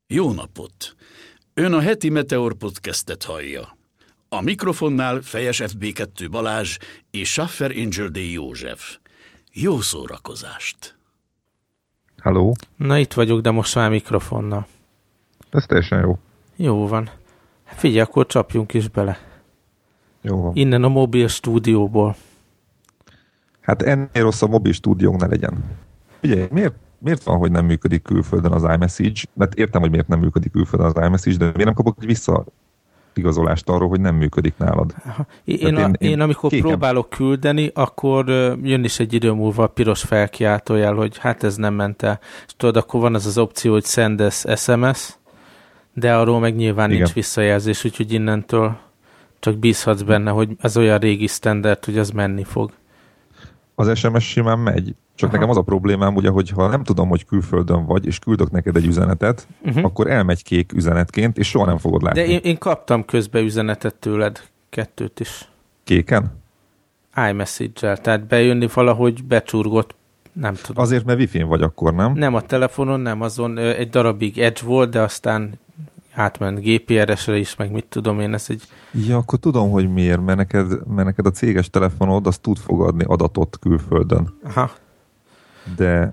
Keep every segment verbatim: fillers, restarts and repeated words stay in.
Jó napot! Ön a heti Meteor podcastet hallja. A mikrofonnál Fejes ef bé kettő Balázs és Schaffer Angel D. József. Jó szórakozást! Halló? Na itt vagyok, de most már mikrofonnal. Ez teljesen jó. Jó van. Figyelj, akkor csapjunk is bele. Jó van. Innen a mobil stúdióból. Hát ennél rosszabb mobil stúdiónk ne legyen. Figyelj, miért, miért van, hogy nem működik külföldön az iMessage? Mert értem, hogy miért nem működik külföldön az iMessage, de miért nem kapok egy visszaigazolást arról, hogy nem működik nálad? Én, a, én, én amikor kéken... próbálok küldeni, akkor jön is egy idő múlva a piros felkiáltójel, hogy hát ez nem ment el. És tudod, akkor van az az opció, hogy send es em es, de arról meg nyilván Igen. nincs visszajelzés, úgyhogy innentől csak bízhatsz benne, hogy ez olyan régi standard, hogy az menni fog. Az es em es simán megy, csak Aha. nekem az a problémám, ugye, hogy ha nem tudom, hogy külföldön vagy, és küldök neked egy üzenetet, uh-huh. akkor elmegy kék üzenetként, és soha nem fogod látni. De én, én kaptam közbe üzenetet tőled, kettőt is. Kéken? iMessage-el, tehát bejönni valahogy becsurgott, nem tudom. Azért, mert Wi-Fi-n vagy akkor, nem? Nem a telefonon, nem, azon egy darabig Edge volt, de aztán átment gé pé er esre is, meg mit tudom én, ez egy... Ja, akkor tudom, hogy miért, mert neked, mert neked a céges telefonod, az tud fogadni adatot külföldön. Aha. De,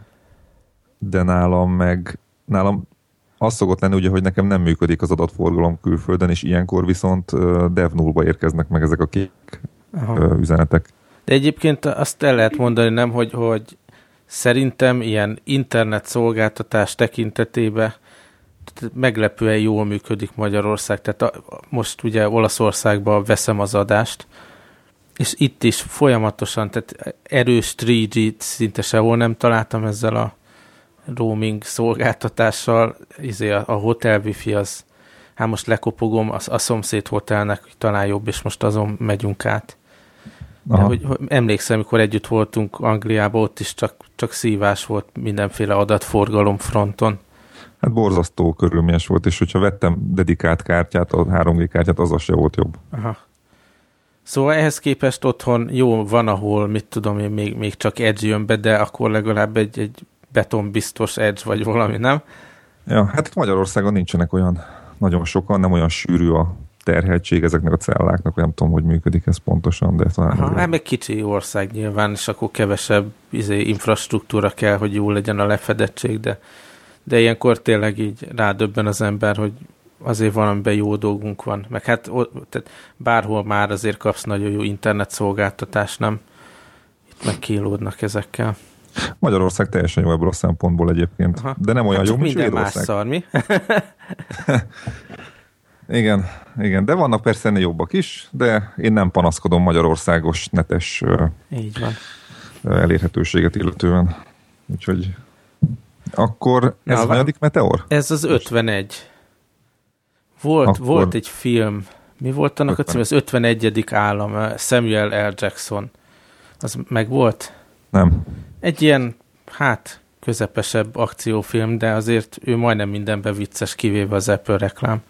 de nálam meg, nálam az szokott lenni, ugye, hogy nekem nem működik az adatforgalom külföldön, és ilyenkor viszont dev nullba érkeznek meg ezek a kék Aha. üzenetek. De egyébként azt el lehet mondani, nem, hogy, hogy szerintem ilyen internet szolgáltatás tekintetében meglepően jól működik Magyarország. Tehát a, most ugye Olaszországban veszem az adást, és itt is folyamatosan, tehát erős három G szinte sehol nem találtam ezzel a roaming szolgáltatással. Izé a, a hotel wifi az, hát most lekopogom, a, a szomszéd hotelnek talán jobb, és most azon megyünk át. De hogy, hogy emlékszem, amikor együtt voltunk Angliában, ott is csak, csak szívás volt mindenféle adatforgalom fronton. Hát borzasztó körülményes volt, és hogyha vettem dedikált kártyát, a három G kártyát, az az se volt jobb. Aha. Szóval ehhez képest otthon jó, van, ahol, mit tudom én, még, még csak Edge jön be, de akkor legalább egy, egy betonbiztos Edge vagy valami, nem? Ja, hát itt Magyarországon nincsenek olyan nagyon sokan, nem olyan sűrű a terheltség ezeknek a celláknak, nem tudom, hogy működik ez pontosan, de talán... Aha, hát meg kicsi ország nyilván, és akkor kevesebb izé, infrastruktúra kell, hogy jó legyen a lefedettség, de de ilyenkor tényleg így rádöbben az ember, hogy azért valamiben jó dolgunk van. Meg hát tehát bárhol már azért kapsz nagyon jó internetszolgáltatást, nem? Itt meg kilódnak ezekkel. Magyarország teljesen jó ebből a szempontból egyébként. Aha. De nem olyan hát jó, mint Svédország. Minden más szar, mi? igen, igen, de vannak persze ennél jobbak is, de én nem panaszkodom magyarországos netes így van. elérhetőséget illetően. Úgyhogy akkor ez Na, hanyadik Meteor? Ez az ötvenegy. Volt, akkor... volt egy film. Mi volt annak ötven. A cím? Az ötvenegyedik állam. Samuel L. Jackson. Az meg volt? Nem. Egy ilyen, hát, közepesebb akciófilm, de azért ő majdnem mindenben vicces, kivéve az Apple reklám.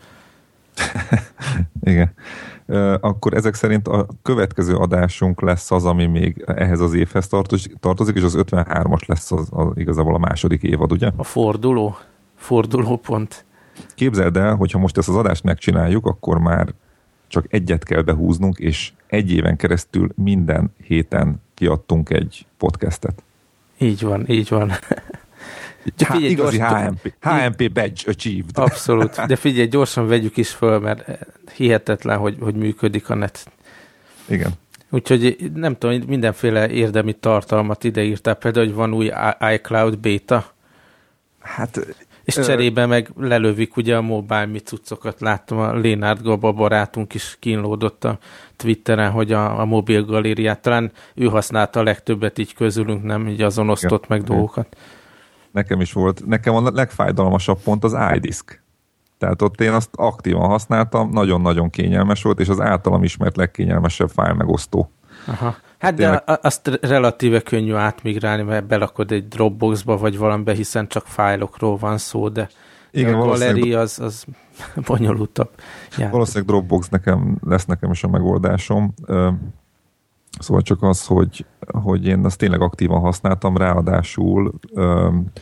Igen. Akkor ezek szerint a következő adásunk lesz az, ami még ehhez az évhez tartozik, és az ötvenhármas lesz az, az igazából a második évad, ugye? A forduló, fordulópont. Képzeld el, hogyha most ezt az adást megcsináljuk, akkor már csak egyet kell behúznunk, és egy éven keresztül minden héten kiadtunk egy podcastet. Így van, így van. De figyelj, igazi gyorsan, há em pé, há em pé badge achieved. Abszolút, de figyelj, gyorsan vegyük is föl, mert hihetetlen, hogy, hogy működik a net. Igen. Úgyhogy nem tudom, mindenféle érdemi tartalmat ideírtál, például, hogy van új iCloud beta. Hát... És cserébe meg lelövik ugye a mobile mi cuccokat. Láttam, a Lénárd Gaba barátunk is kínlódott a Twitteren, hogy a, a mobil galériát, talán ő használta a legtöbbet így közülünk, nem? Így azon osztott meg dolgokat. Nekem is volt. Nekem a legfájdalmasabb pont az iDisk. Tehát ott én azt aktívan használtam, nagyon-nagyon kényelmes volt, és az általam ismert legkényelmesebb fájl megosztó. Aha. Hát Tényleg... de azt relatíve könnyű átmigrálni, mert belakod egy Dropboxba vagy valamibe, hiszen csak fájlokról van szó, de igen, a galéria az, az bonyolultabb. Játék. Valószínűleg Dropbox nekem, lesz nekem is a megoldásom. Szóval csak az, hogy, hogy én azt tényleg aktívan használtam, ráadásul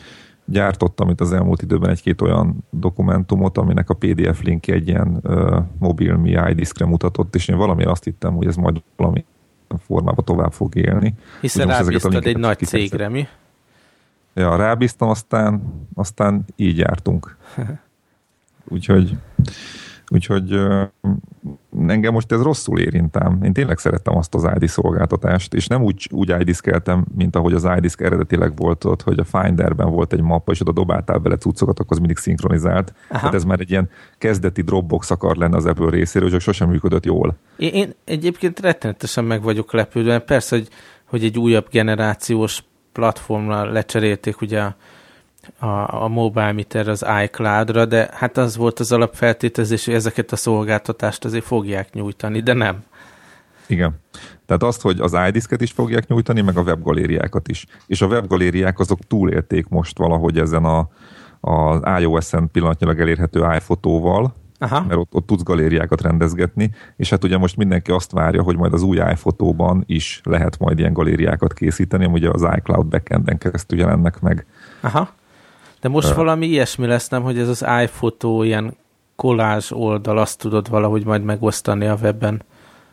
gyártottam itt az elmúlt időben egy-két olyan dokumentumot, aminek a pé dé ef linkje egy ilyen uh, mobil mi iDiskre mutatott, és én valamiért azt hittem, hogy ez majd valami formában tovább fog élni. Hiszen rábíztad egy nagy cégre, mi? Ja, rábíztam, aztán, aztán így jártunk. Úgyhogy, úgyhogy uh, engem most ez rosszul érintám. Én tényleg szerettem azt az iDisk szolgáltatást, és nem úgy, úgy iDiskeltem, mint ahogy az iDisk eredetileg volt ott, hogy a Finderben volt egy mappa, és oda dobáltál bele cuccokat, akkor az mindig szinkronizált. Aha. Tehát ez már egy ilyen kezdeti Dropbox akar lenne az Apple részéről, csak sosem működött jól. Én, én egyébként rettenetesen meg vagyok lepődve. Persze, hogy, hogy egy újabb generációs platformra lecserélték ugye a, a, a MobileMeet az iCloud-ra, de hát az volt az alapfeltételezés, hogy ezeket a szolgáltatást azért fogják nyújtani, de nem. Igen. Tehát azt, hogy az iDisket is fogják nyújtani, meg a webgalériákat is. És a webgalériák azok túlélték most valahogy ezen a, az iOS-en pillanatnyilag elérhető iPhotóval, aha, mert ott, ott tudsz galériákat rendezgetni, és hát ugye most mindenki azt várja, hogy majd az új iPhotóban is lehet majd ilyen galériákat készíteni, ami ugye az iCloud backenden keresztül jelennek meg. Aha. De most uh, valami ilyesmi lesz, nem, hogy ez az iPhoto ilyen collage oldal, azt tudod valahogy majd megosztani a webben.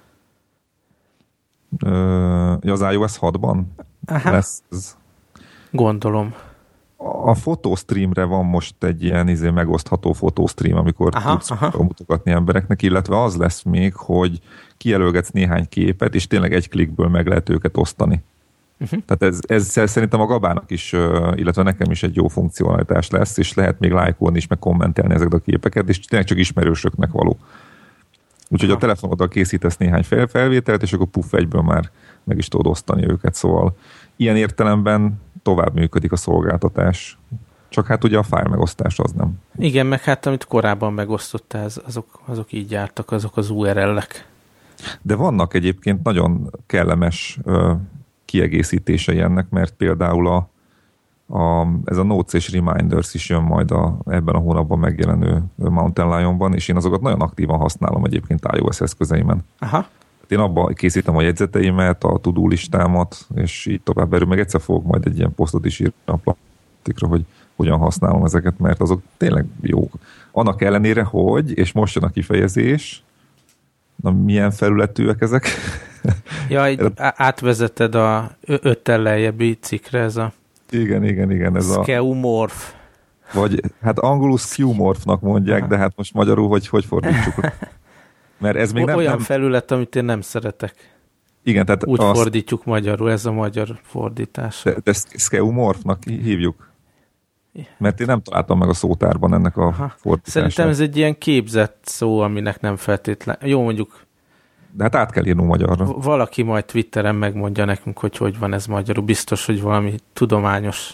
Uh, az iOS hatban aha, lesz ez. Gondolom. A fotostreamre van most egy ilyen izé, megosztható fotostream, amikor aha, tudsz aha. mutogatni embereknek, illetve az lesz még, hogy kijelölgetsz néhány képet, és tényleg egy klikből meg lehet őket osztani. Uh-huh. Tehát ez, ez szerintem a Gabának is, illetve nekem is egy jó funkcionalitás lesz, és lehet még lájkolni is, meg kommentelni ezeket a képeket, és tényleg csak ismerősöknek való. Úgyhogy aha, a telefonoddal készítesz néhány fel, felvételt, és akkor puff, egyből már meg is tudod osztani őket, szóval ilyen értelemben tovább működik a szolgáltatás. Csak hát ugye a file megosztás az nem. Igen, meg hát amit korábban megosztottál, azok, azok így jártak, azok az u er el-ek. De vannak egyébként nagyon kellemes uh, kiegészítései ennek, mert például a, a, ez a Notes és Reminders is jön majd a, ebben a hónapban megjelenő Mountain Lionban, és én azokat nagyon aktívan használom egyébként iOS eszközeimen. Aha. Én abban készítem a jegyzeteimet, a to-do listámat, és így tovább erről, meg egyszer fogok majd egy ilyen posztot is írni a plastikra, hogy hogyan használom ezeket, mert azok tényleg jók. Annak ellenére, hogy, és most jön a kifejezés, na milyen felületűek ezek? Ja, így átvezeted a öttel lejjebbi cikkre ez a... Igen, igen, igen. Ez a... Skeumorph. Vagy, hát angolul skewmorphnak mondják, aha, de hát most magyarul, hogy hogy fordítsuk. Mert ez még nem, olyan nem... felület, amit én nem szeretek. Igen, tehát úgy azt... fordítjuk magyarul, ez a magyar fordítás. De, de skeumorphnak hívjuk. Mert én nem találtam meg a szótárban ennek a aha, fordítását. Szerintem ez egy ilyen képzett szó, aminek nem feltétlen... Jó, mondjuk... De hát át kell írnunk magyarra. Valaki majd Twitteren megmondja nekünk, hogy hogy van ez magyarul. Biztos, hogy valami tudományos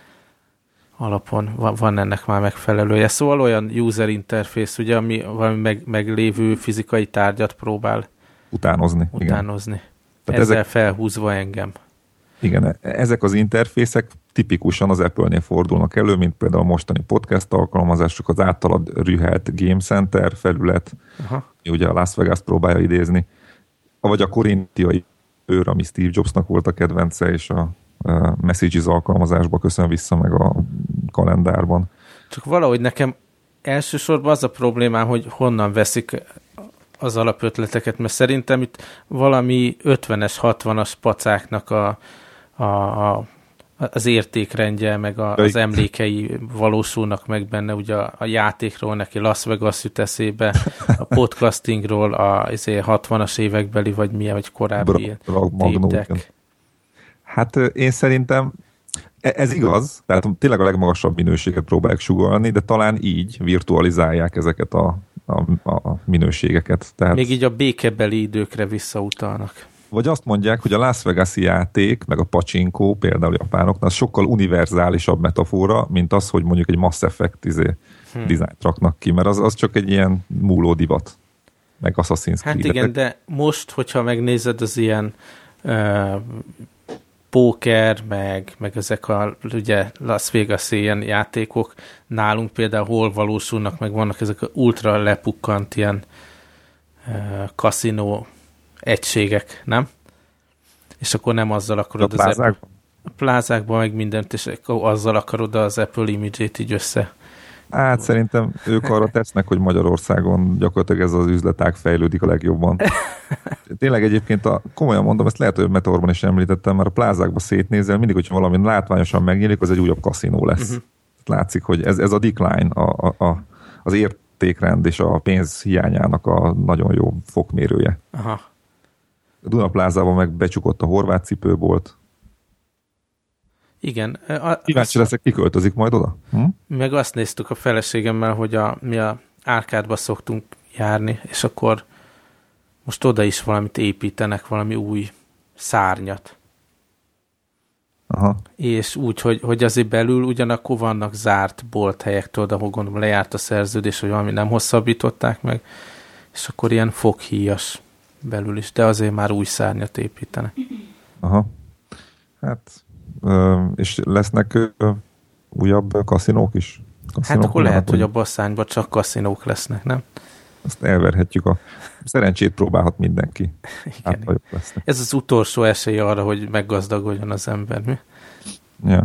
alapon van, van ennek már megfelelője. Szóval olyan user interface, ugye, ami valami meg, meglévő fizikai tárgyat próbál utánozni. utánozni. Ezzel ezek, felhúzva engem. Igen, ezek az interfészek tipikusan az Apple-nél fordulnak elő, mint például a mostani podcast alkalmazások, az általad rühelt Game Center felület, aha, ugye a Las Vegas próbálja idézni, vagy a korintiai őr, ami Steve Jobsnak volt a kedvence, és a Messages alkalmazásba köszön vissza, meg a kalendárban. Csak valahogy nekem elsősorban az a problémám, hogy honnan veszik az alapötleteket, mert szerintem itt valami ötvenes, hatvanas pacáknak a, a, a, az értékrendje, meg a, az emlékei valósulnak meg benne, ugye a, a játékról neki Las Vegas jut eszébe, a podcastingról a hatvanas évekbeli, vagy milyen, vagy korábbi tépdek. Hát én szerintem ez igaz, tehát tényleg a legmagasabb minőséget próbálják sugallni, de talán így virtualizálják ezeket a, a, a minőségeket. Tehát, még így a békebeli időkre visszautalnak. Vagy azt mondják, hogy a Las Vegas-i játék, meg a pacsinkó, például japánoknál, sokkal univerzálisabb metafora, mint az, hogy mondjuk egy Mass Effect izé, hmm. dizájnt raknak ki, mert az, az csak egy ilyen múló divat, meg Assassin's Creed. Hát igen, de most, hogyha megnézed az ilyen uh, póker, meg, meg ezek a ugye Las Vegas-i ilyen játékok, nálunk például hol valósulnak, meg vannak ezek a ultra lepukkant ilyen uh, kaszinó egységek, nem? És akkor nem azzal akarod... A plázákban? a plázákban meg mindent, és azzal akarod az Apple image-ét így össze. Hát szerintem ők arra tesznek, hogy Magyarországon gyakorlatilag ez az üzletág fejlődik a legjobban. Tényleg egyébként, a, komolyan mondom, ezt lehet, hogy Meteorban is említettem, mert a plázákba szétnézel, mindig, hogyha valami látványosan megnyílik, az egy újabb kaszinó lesz. Uh-huh. Látszik, hogy ez, ez a decline, a, a, a, az értékrend és a pénz hiányának a nagyon jó fokmérője. Aha. A Duna plázában meg becsukott a horvát cipőbolt. Igen. Kíváncsi leszek, kiköltözik majd oda? Hm? Meg azt néztük a feleségemmel, hogy a, mi a árkádba szoktunk járni, és akkor most oda is valamit építenek, valami új szárnyat. Aha. És úgy, hogy, hogy azért belül ugyanakkor vannak zárt bolthelyek, tudod, ahol gondolom lejárt a szerződés, hogy valami nem hosszabbították meg, és akkor ilyen foghíjas belül is, de azért már új szárnyat építenek. Aha. Hát, és lesznek újabb kaszinók is? Kaszinók hát akkor lehet, hogy hogy a basszányban csak kaszinók lesznek, nem? Azt elverhetjük. A szerencsét próbálhat mindenki. Igen. Hát, ez az utolsó esély arra, hogy meggazdagodjon az ember, mi? Ja.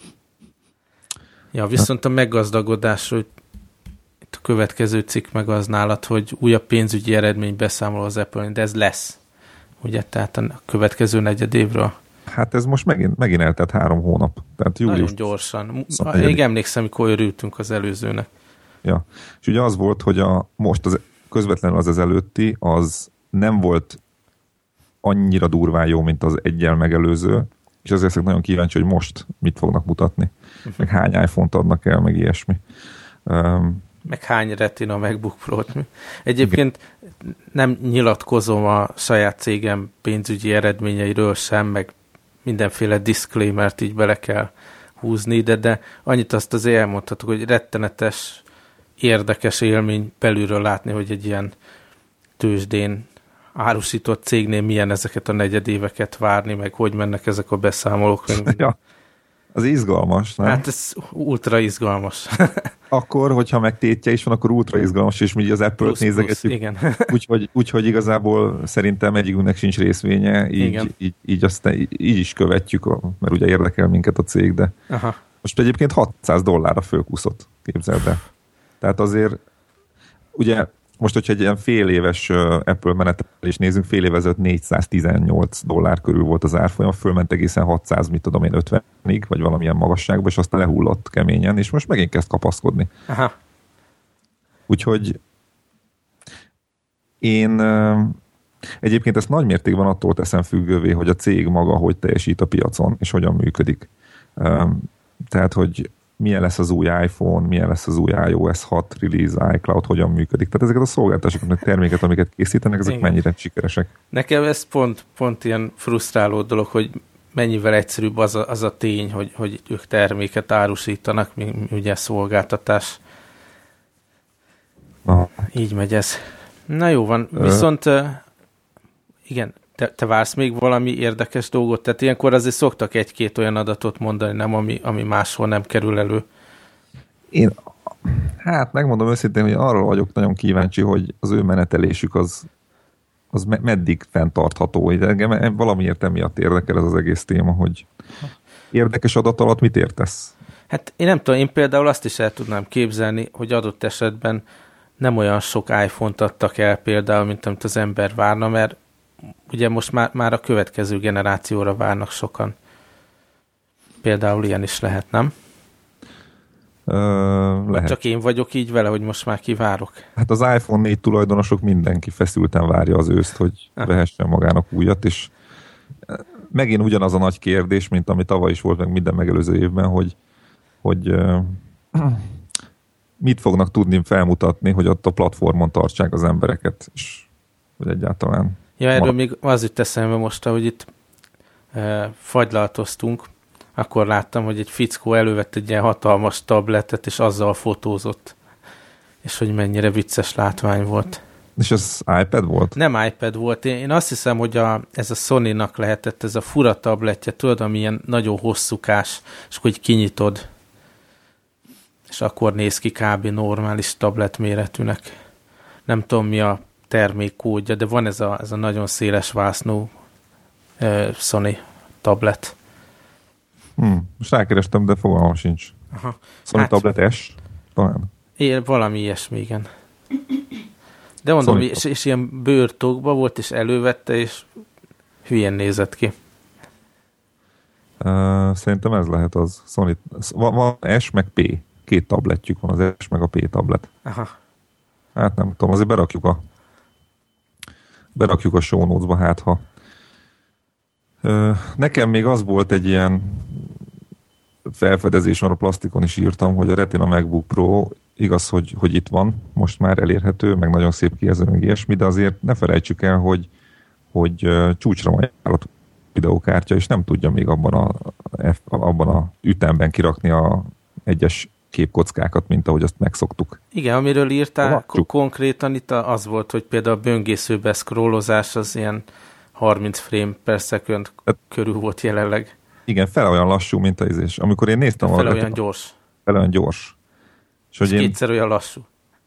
Ja, viszont a meggazdagodásról itt a következő cikk meg az nálad, hogy újabb pénzügyi eredmény beszámol az Apple, de ez lesz. Ugye, tehát a következő negyed évről. Hát ez most megint, megint eltelt három hónap. Tehát július. Nagyon gyorsan. Még emlékszem, mikor örültünk az előzőnek. Ja. És ugye az volt, hogy a, most az, közvetlenül az az előtti, az nem volt annyira durván jó, mint az egyel megelőző, és azért leszek nagyon kíváncsi, hogy most mit fognak mutatni. Meg hány iPhone-t adnak el, meg ilyesmi. Um, meg hány Retina MacBook Pro-t. Egyébként igen. Nem nyilatkozom a saját cégem pénzügyi eredményeiről sem, meg mindenféle disclaimert így bele kell húzni, de, de annyit azt azért elmondhatok, hogy rettenetes, érdekes élmény belülről látni, hogy egy ilyen tőzsdén árusított cégnél milyen ezeket a negyedéveket várni, meg hogy mennek ezek a beszámolók. Ja, az izgalmas, nem? Hát ez ultra izgalmas. Akkor, hogyha meg tétje is van, akkor ultra izgalmas, és mi az Apple-t nézegetjük. Úgyhogy úgy, hogy igazából szerintem egyikünknek sincs részvénye, így, így, így, aztán, így is követjük, mert ugye érdekel minket a cég, de aha. Most egyébként hatszáz dollárra fölkúszott, képzeld el. Tehát azért, ugye most, hogyha egy ilyen fél éves Apple menetelést nézünk, fél év ezelőtt négyszáztizennyolc dollár körül volt az árfolyam, fölment egészen hatszáz, mit tudom én, ötvenig, vagy valamilyen magasságban, és aztán lehullott keményen, és most megint kezd kapaszkodni. Aha. Úgyhogy én egyébként ezt nagy mértékben attól teszem függővé, hogy a cég maga hogy teljesít a piacon, és hogyan működik. Tehát, hogy milyen lesz az új iPhone, milyen lesz az új iOS hat release, iCloud, hogyan működik. Tehát ezeket a szolgáltatásokat, terméket, amiket készítenek, ezek igen. mennyire sikeresek. Nekem ez pont, pont ilyen frusztráló dolog, hogy mennyivel egyszerűbb az a, az a tény, hogy, hogy ők terméket árusítanak, mi, mi ugye szolgáltatás. Aha. Így megy ez. Na jó van, viszont uh, igen, te, te vársz még valami érdekes dolgot? Tehát ilyenkor azért szoktak egy-két olyan adatot mondani, nem, ami, ami máshol nem kerül elő. Én, hát megmondom őszintén, hogy arról vagyok nagyon kíváncsi, hogy az ő menetelésük az, az meddig fenntartható. Engem valamiért emiatt érdekel ez az egész téma, hogy érdekes adat alatt mit értesz? Hát én nem tudom, én például azt is el tudnám képzelni, hogy adott esetben nem olyan sok iPhone-t adtak el például, mint amit az ember várna, mert ugye most már, már a következő generációra várnak sokan. Például ilyen is lehet, nem? Ö, lehet. Csak én vagyok így vele, hogy most már kivárok. Hát az iPhone négy tulajdonosok mindenki feszülten várja az őszt, hogy ah. vehessen magának újat, és megint ugyanaz a nagy kérdés, mint ami tavaly is volt, meg minden megelőző évben, hogy, hogy uh, mit fognak tudni felmutatni, hogy ott a platformon tartsák az embereket, és hogy egyáltalán... Ja, erről ma... még az jut eszembe most, hogy itt e, fagylaltoztunk, akkor láttam, hogy egy fickó elővett egy ilyen hatalmas tabletet, és azzal fotózott. És hogy mennyire vicces látvány volt. És ez iPad volt? Nem iPad volt. Én azt hiszem, hogy a, ez a Sony-nak lehetett, ez a fura tabletje, tudod, ami ilyen nagyon hosszúkás, és hogy kinyitod, és akkor néz ki kb. Normális tablet méretűnek. Nem tudom, mi a termékkódja, de van ez a, ez a nagyon széles vásznú uh, Sony tablet. Hmm, most rákerestem, de fogalmam sincs. Aha. Sony hát, Tablet S? Talán. Én, valami ilyesmi, igen. De mondom, és, és ilyen bőrtokba volt, és elővette, és hülyén nézett ki. Uh, szerintem ez lehet az. Sony, van, van S meg P. Két tabletjük van, az S meg a P tablet. Aha. Hát nem tudom, azért berakjuk a berakjuk a show notes-ba, hát ha. Uh, nekem még az volt egy ilyen felfedezés, mert a plastikon is írtam, hogy a Retina MacBook Pro igaz, hogy, hogy itt van, most már elérhető, meg nagyon szép kijelző, meg ilyesmi, de azért ne felejtsük el, hogy, hogy uh, csúcsra van ajánlott videókártya, és nem tudja még abban a, abban a ütemben kirakni a egyes képkockákat, mint ahogy azt megszoktuk. Igen, amiről írtál k- konkrétan itt az volt, hogy például a böngészőbe scrollozás az ilyen harminc frame per second hát, körül volt jelenleg. Igen, fele olyan lassú, mint az is. Amikor én néztem... Fele a, olyan gyors. Fele olyan gyors. És, és én... kétszer olyan lassú.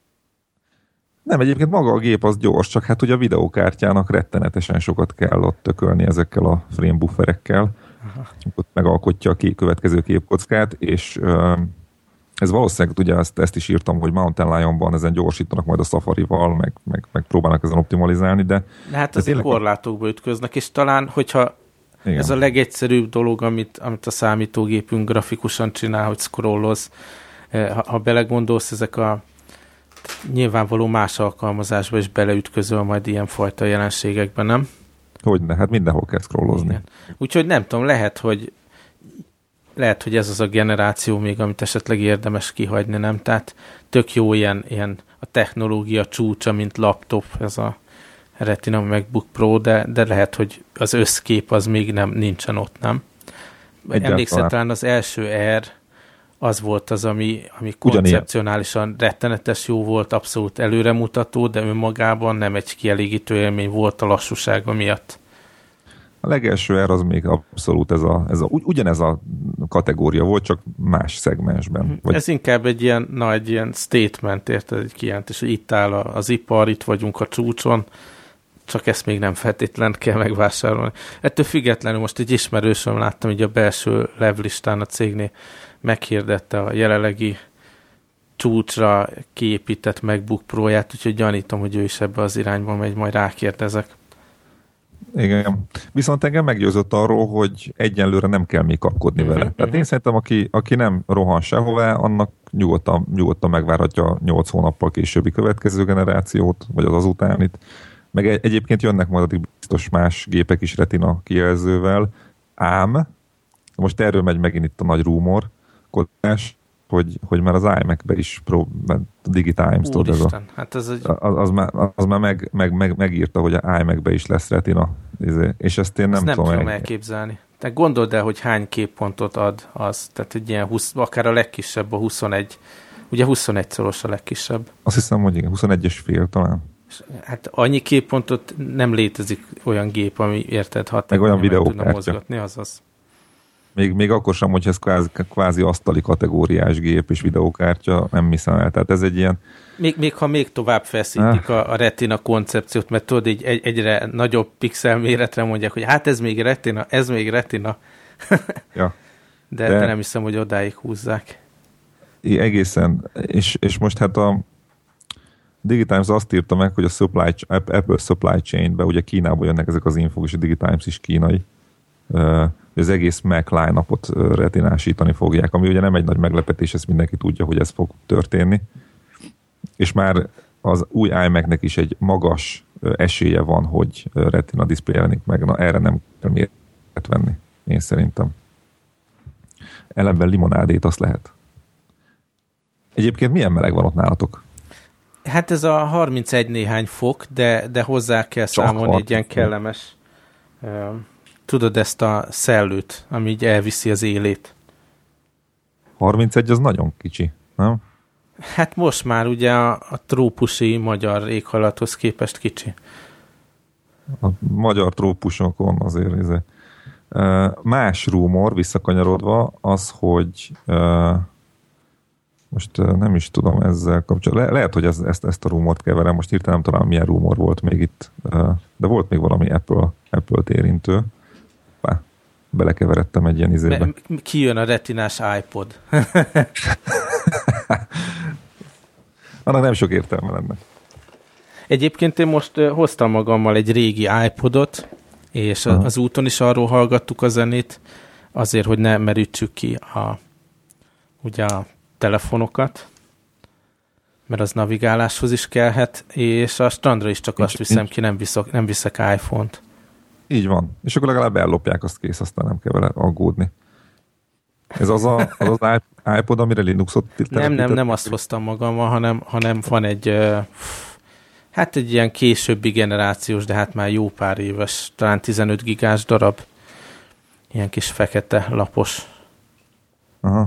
Nem, egyébként maga a gép az gyors, csak hát ugye a videókártyának rettenetesen sokat kell ott tökölni ezekkel a frame bufferekkel. Aha. Ott megalkotja a kép, következő képkockát, és uh, ez valószínűleg, ugye ezt, ezt is írtam, hogy Mountain Lionban ezen gyorsítanak majd a Safari-val, meg, meg, meg próbálnak ezen optimalizálni, de... de hát azért tényleg... korlátokba ütköznek, és talán, hogyha igen. Ez a legegyszerűbb dolog, amit, amit a számítógépünk grafikusan csinál, hogy scrolloz. Ha, ha belegondolsz, ezek a nyilvánvaló más alkalmazásba is beleütközöl majd ilyen fajta jelenségekben, nem? Hogyne, hát mindenhol kell scrollozni. Igen. Úgyhogy nem tudom, lehet, hogy lehet, hogy ez az a generáció még, amit esetleg érdemes kihagyni, nem? Tehát tök jó ilyen, ilyen a technológia csúcsa, mint laptop, ez a Retina MacBook Pro, de, de lehet, hogy az összkép az még nem nincsen ott, nem? Emlékszel, talán az első Air az volt az, ami, ami koncepcionálisan rettenetes jó volt, abszolút előremutató, de önmagában nem egy kielégítő élmény volt a lassúsága miatt. A legelső Air az még abszolút ez a, ez a, ugyanez a kategória volt, csak más szegmensben. Vagy... Ez inkább egy ilyen, na, egy ilyen statement, érted, egy kijelentés, hogy itt áll az ipar, itt vagyunk a csúcson, csak ezt még nem feltétlen kell megvásárolni. Ettől függetlenül most egy ismerősöm láttam, hogy a belső levlistán a cégnél meghirdette a jelenlegi csúcsra kiépített MacBook Pro-ját, úgyhogy gyanítom, hogy ő is ebbe az irányba megy, majd rákérdezek. Igen. Viszont engem meggyőzött arról, hogy egyenlőre nem kell még kapkodni uh-huh, vele. Tehát uh-huh. én szerintem, aki, aki nem rohan sehová, annak nyugodtan, nyugodtan megvárhatja nyolc hónappal későbbi következő generációt, vagy az azutánit. Meg egy, egyébként jönnek majd addig biztos más gépek is Retina kijelzővel, ám most erről megy megint itt a nagy rumorkodás, hogy, hogy már az iMac-be is prób- Digitimes, tudod, ez a, hát ez egy... az, az már, az már meg, meg, meg, megírta, hogy a iMac-be is lesz Retina, és ezt én nem, nem tudom, tudom el... elképzelni. Tehát gondold el, hogy hány képpontot ad az, tehát egy ilyen húsz, akár a legkisebb, a huszonegy, ugye huszonegy szoros a legkisebb. Azt hiszem, hogy igen, huszonegy és fél talán. Hát annyi képpontot nem létezik olyan gép, ami érted, meg olyan videókártya. Mozgatni, azaz. Még, még akkor sem, hogy ez kvázi, kvázi asztali kategóriás gép és videókártya, nem hiszem el. Tehát ez egy ilyen... Még, még ha még tovább feszítik ah. a, a Retina koncepciót, mert tudod, így egy, egyre nagyobb pixel méretre mondják, hogy hát ez még Retina, ez még Retina. ja. de, de, de nem hiszem, hogy odáig húzzák. Egészen. És, és most hát a Digitimes azt írta meg, hogy a supply, Apple supply chain-be, ugye Kínából jönnek ezek az infók, és a Digitimes is kínai, az egész Mac line-upot retinásítani fogják, ami ugye nem egy nagy meglepetés, ezt mindenki tudja, hogy ez fog történni. És már az új iMac-nek is egy magas esélye van, hogy retina display jelenik meg. Na, erre nem kell mérget venni, én szerintem. Ellenben limonádét azt lehet. Egyébként milyen meleg van ott nálatok? Hát ez a harmincegy néhány fok, de, de hozzá kell Csak számolni egy ilyen kellemes... Uh, tudod ezt a szellőt, ami így elviszi az élét. harmincegy az nagyon kicsi, nem? Hát most már ugye a, a trópusi magyar éghajlathoz képest kicsi. A magyar trópusokon azért ez. Uh, más rumor, visszakanyarodva, az, hogy uh, most uh, nem is tudom ezzel kapcsolatban. Le- lehet, hogy ez, ezt, ezt a rumort keverem, most hirtelen nem talán milyen rumor volt még itt, uh, de volt még valami Apple, Apple-t érintő. Pá. belekeveredtem egy ilyen izébe. Kijön a retinás iPod. Annak nem sok értelme lenne. Egyébként én most hoztam magammal egy régi iPodot, és Aha. az úton is arról hallgattuk a zenét, azért, hogy ne merítsük ki a, ugye a telefonokat, mert az navigáláshoz is kellhet, és a strandra is csak nincs, azt viszem nincs. ki, nem, viszok, nem viszek iPhone-t. Így van. És akkor legalább ellopják, azt kész, aztán nem kell vele aggódni. Ez az a, az, az iPod, amire Linuxot Nem, nem, nem azt hoztam magammal, hanem, hanem van egy hát egy ilyen későbbi generációs, de hát már jó pár éves, talán tizenöt gigás darab, ilyen kis fekete lapos. Aha.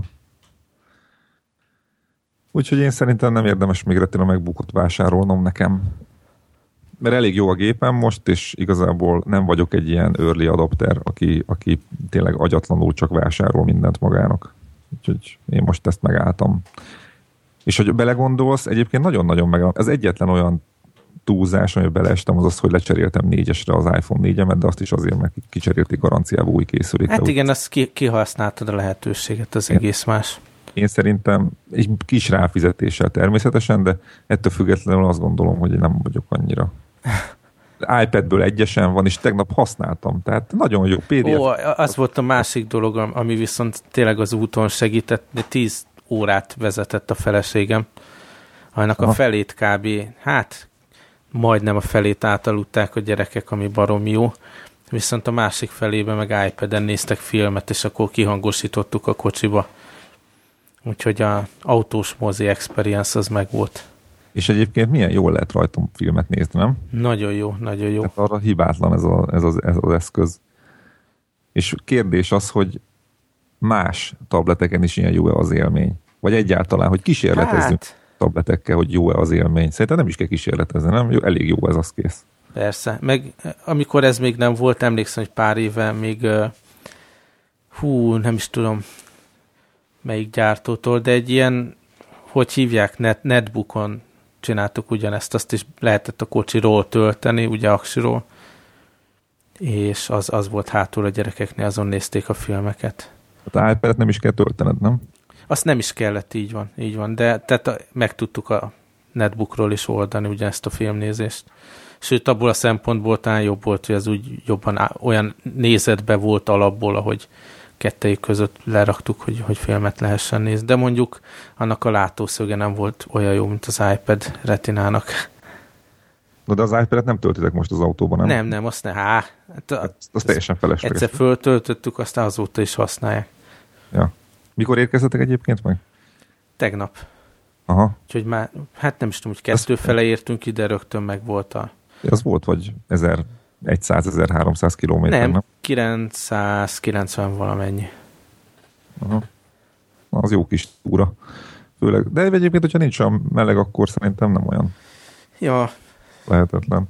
Úgyhogy én szerintem nem érdemes még Retina MacBookot vásárolnom nekem. Mert elég jó a gépem most, és igazából nem vagyok egy ilyen early adopter, aki, aki tényleg agyatlanul csak vásárol mindent magának. Úgyhogy én most ezt megálltam. És hogy belegondolsz, egyébként nagyon-nagyon meg az egyetlen olyan túlzás, amiben beleestem, az az, hogy lecseréltem négyesre az iPhone négyemet, de azt is azért, mert kicserélték garanciába új készülékre. Hát igen, azt ki, kihasználtad a lehetőséget, az igen. Egész más. Én szerintem egy kis ráfizetéssel természetesen, de ettől függetlenül azt gondolom, hogy én nem vagyok annyira. iPadből egyesen van, és tegnap használtam, tehát nagyon jó pé dé ef. Ó, az volt a másik dolog, ami viszont tényleg az úton segített, de tíz órát vezetett a feleségem, annak Aha. a felét kb. Hát majdnem a felét átaludták a gyerekek, ami barom jó, viszont a másik felében meg iPad-en néztek filmet, és akkor kihangosítottuk a kocsiba. Úgyhogy az autós mozi experience az meg volt. És egyébként milyen jól lehet rajtam filmet nézni, nem? Nagyon jó, nagyon jó. Tehát arra hibátlan ez, a, ez, az, ez az eszköz. És kérdés az, hogy más tableteken is ilyen jó-e az élmény? Vagy egyáltalán, hogy kísérletezzünk hát. tabletekkel, hogy jó-e az élmény? Szerintem nem is kell kísérletezni, nem? Jó, elég jó ez, az kész. Persze. Meg amikor ez még nem volt, emlékszem, hogy pár éve még hú, nem is tudom melyik gyártótól, de egy ilyen, hogy hívják, net, netbookon csináltuk ugyanezt, azt is lehetett a kocsiról tölteni, ugye aksiról, és az, az volt hátul a gyerekeknél, azon nézték a filmeket. Hát a iPad-et nem is kell töltened, nem? Azt nem is kellett, így van, így van, de tehát a, meg tudtuk a netbookról is oldani ugyanezt a filmnézést. Sőt, abból a szempontból talán jobb volt, hogy ez úgy jobban olyan nézetbe volt alapból, ahogy kettejük között leraktuk, hogy, hogy filmet lehessen nézni. De mondjuk annak a látószöge nem volt olyan jó, mint az iPad retinának. No, de az iPad-et nem töltitek most az autóban, nem? Nem, nem, azt ne. Há, hát a, hát, az teljesen felesleges. Egyszer föltöltöttük, aztán azóta is használják. Ja. Mikor érkeztetek egyébként meg? Tegnap. Aha. Úgyhogy már, hát nem is tudom, hogy kettő fele értünk ide, rögtön meg volt a... Az volt, vagy ezerszáz-ezerháromszáz kilométer, nem? Nem, kilencszázkilencven valamennyi. Aha. Az jó kis túra. Főleg. De egyébként, hogyha nincs olyan meleg, akkor szerintem nem olyan ja. lehetetlen.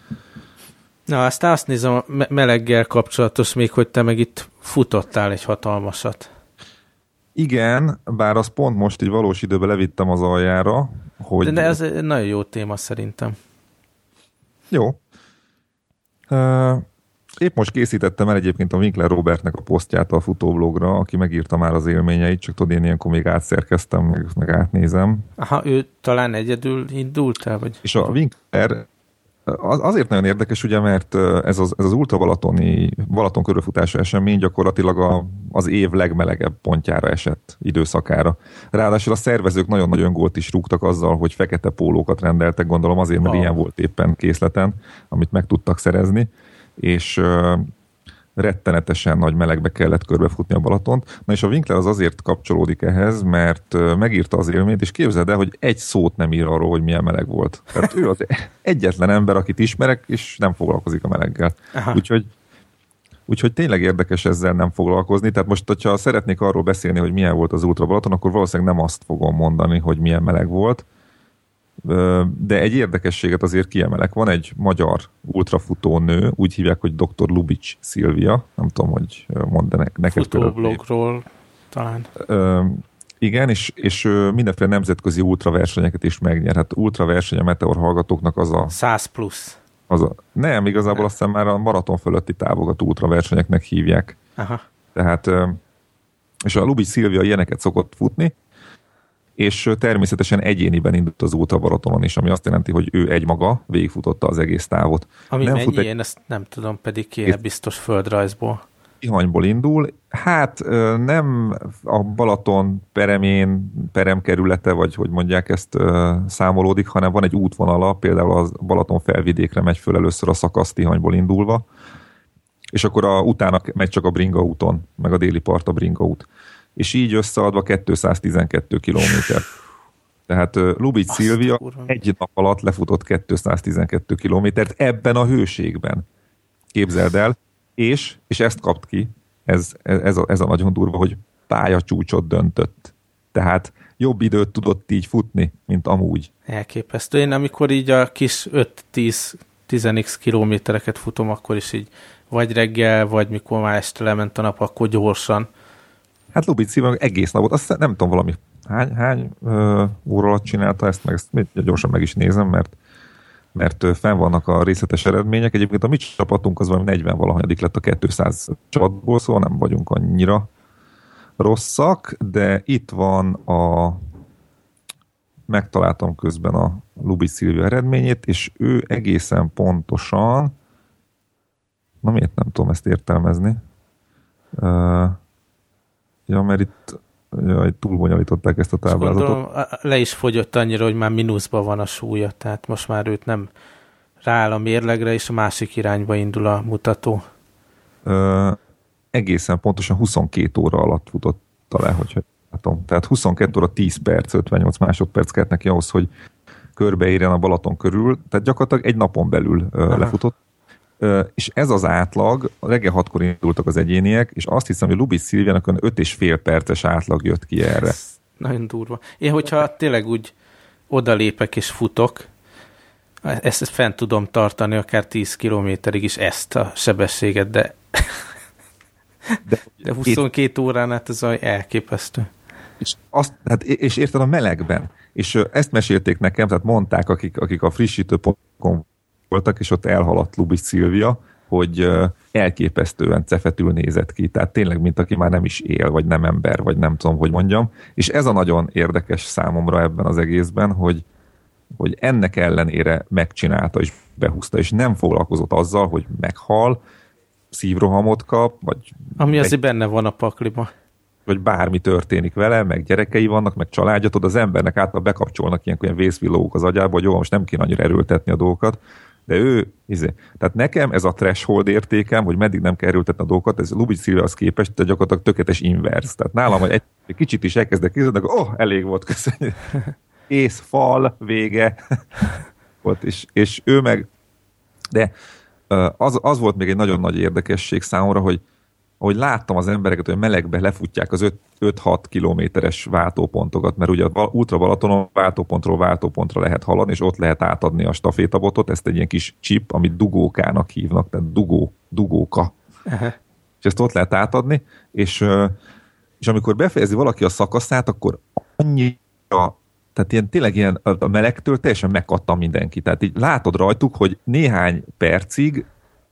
Na, aztán azt nézem a meleggel kapcsolatos még, hogy te meg itt futottál egy hatalmasat. Igen, bár az pont most így valós időben levittem az aljára, hogy... De ez egy nagyon jó téma szerintem. Jó. Uh, épp most készítettem el egyébként a Winkler Robertnek a posztját a futóblogra, aki megírta már az élményeit, csak tudod, én ilyenkor még átszerkeztem, meg, meg átnézem. Aha, ő talán egyedül indult el, vagy? És a Winkler az, azért nagyon érdekes, ugye, mert ez az, ez az ultrabalatoni Balaton körülfutása esemény gyakorlatilag a, az év legmelegebb pontjára esett időszakára. Ráadásul a szervezők nagyon nagy öngolt is rúgtak azzal, hogy fekete pólókat rendeltek, gondolom azért, mert ah. ilyen volt éppen készleten, amit meg tudtak szerezni, és uh, rettenetesen nagy melegbe kellett körbefutni a Balatont. Na és a Winkler az azért kapcsolódik ehhez, mert uh, megírta az élményt, és képzeld el, hogy egy szót nem ír arról, hogy milyen meleg volt. Tehát ő az egyetlen ember, akit ismerek, és nem foglalkozik a meleggel. Úgyhogy Úgyhogy tényleg érdekes ezzel nem foglalkozni. Tehát most, hogyha szeretnék arról beszélni, hogy milyen volt az Ultra Balaton, akkor valószínűleg nem azt fogom mondani, hogy milyen meleg volt. De egy érdekességet azért kiemelek. Van egy magyar ultrafutó nő, úgy hívják, hogy doktor Lubics Szilvia. Nem tudom, hogy mondd ne- neked. Futóblogról talán. Ö, igen, és, és mindenféle nemzetközi ultraversenyeket is megnyer. Hát ultraverseny a Meteor hallgatóknak az a... száz plusz. Az a, nem, igazából nem. Azt hiszem már a maraton fölötti távokat ultraversenyeknek hívják. Aha. Tehát, és a Lubitsch Szilvia ilyeneket szokott futni, és természetesen egyéniben indult az Ultra Balatonon is, ami azt jelenti, hogy ő egymaga végigfutotta az egész távot. Ami nem mennyi, fut egy... én ezt nem tudom, pedig kéne biztos földrajzból. Tihanyból indul. Hát nem a Balaton peremén, peremkerülete, vagy hogy mondják ezt, számolódik, hanem van egy útvonala, például a Balaton felvidékre megy föl először a szakasz Tihanyból indulva, és akkor a, utána megy csak a Bringa úton, meg a déli part a Bringa út. És így összeadva kétszáztizenkettő kilométer. Tehát Lubitsch Szilvia egy nap alatt lefutott kétszáztizenkettő kilométert ebben a hőségben. Képzeld el, és, és ezt kapt ki, ez, ez, a, ez a nagyon durva, hogy pályacsúcsot döntött. Tehát jobb időt tudott így futni, mint amúgy. Elképesztő. Én amikor így a kis öt-tíz-tíz kilométereket futom, akkor is így vagy reggel, vagy mikor már este lement a nap, akkor gyorsan. Hát Lubitsch Szilvia egész napot, azt nem tudom valami hány, hány ö, óra alatt csinálta ezt, meg ezt gyorsan meg is nézem, mert mert fenn vannak a részletes eredmények. Egyébként a mi csapatunk az valami negyven valahanyadik lett a kétszáz csapatból, szóval nem vagyunk annyira rosszak, de itt van a megtaláltam közben a Lubitsch Szilvia eredményét, és ő egészen pontosan na miért nem tudom ezt értelmezni? Uh, ja, mert itt ja, túlbonyolították ezt a táblázatot. Gondolom, le is fogyott annyira, hogy már mínuszban van a súlya, tehát most már őt nem rááll a mérlegre, és a másik irányba indul a mutató. Uh, egészen pontosan huszonkét óra alatt futotta le, hogyha látom. Tehát huszonkét óra tíz perc, ötvennyolc másodperc kellett neki ahhoz, hogy körbeérjen a Balaton körül, tehát gyakorlatilag egy napon belül uh, lefutott. Uh, és ez az átlag, reggel hatkor indultak az egyéniek, és azt hiszem, hogy Lubitsch Szilviának öt és fél perces átlag jött ki erre. Ez nagyon durva. Én, hogyha tényleg úgy odalépek és futok, ezt fent tudom tartani akár tíz kilométerig is ezt a sebességet, de, de, de huszonkét órán át ez elképesztő. És, azt, hát, és érted a melegben. És uh, ezt mesélték nekem, tehát mondták, akik, akik a frissítőpontokon voltak, és ott elhaladt Lubitsch Szilvia, hogy uh, elképesztően cefetül nézett ki. Tehát tényleg, mint aki már nem is él, vagy nem ember, vagy nem tudom, hogy mondjam. És ez a nagyon érdekes számomra ebben az egészben, hogy, hogy ennek ellenére megcsinálta és behúzta, és nem foglalkozott azzal, hogy meghal, szívrohamot kap, vagy... Ami meg... azért benne van a pakliba. Vagy bármi történik vele, meg gyerekei vannak, meg családja, tudod, az embernek által bekapcsolnak ilyen, ilyen vészvillók az agyába, hogy jó, most nem kéne annyira erőltetni a dolgokat, de ő, izé. Tehát nekem ez a threshold értékem, hogy meddig nem kell erőltetni a dolgokat, ez Lubitsch Szilviához képest, de gyakorlatilag tökéletes inverz. Tehát nálam, hogy egy, egy kicsit is elkezdek kézni, akkor oh, elég volt, köszönjük. Ész, fal, vége. volt, és, és ő meg, de az, az volt még egy nagyon nagy érdekesség számomra, hogy ahogy láttam az embereket, hogy melegbe lefutják az öt-hat kilométeres váltópontokat, mert ugye a Ultra Balatonon váltópontról váltópontra lehet haladni, és ott lehet átadni a stafétabotot, ezt egy ilyen kis chip, amit dugókának hívnak, tehát dugó, dugóka. Aha. És ezt ott lehet átadni, és, és amikor befejezi valaki a szakaszát, akkor annyira, tehát ilyen, tényleg ilyen a melegtől teljesen megkattam mindenki. Tehát így látod rajtuk, hogy néhány percig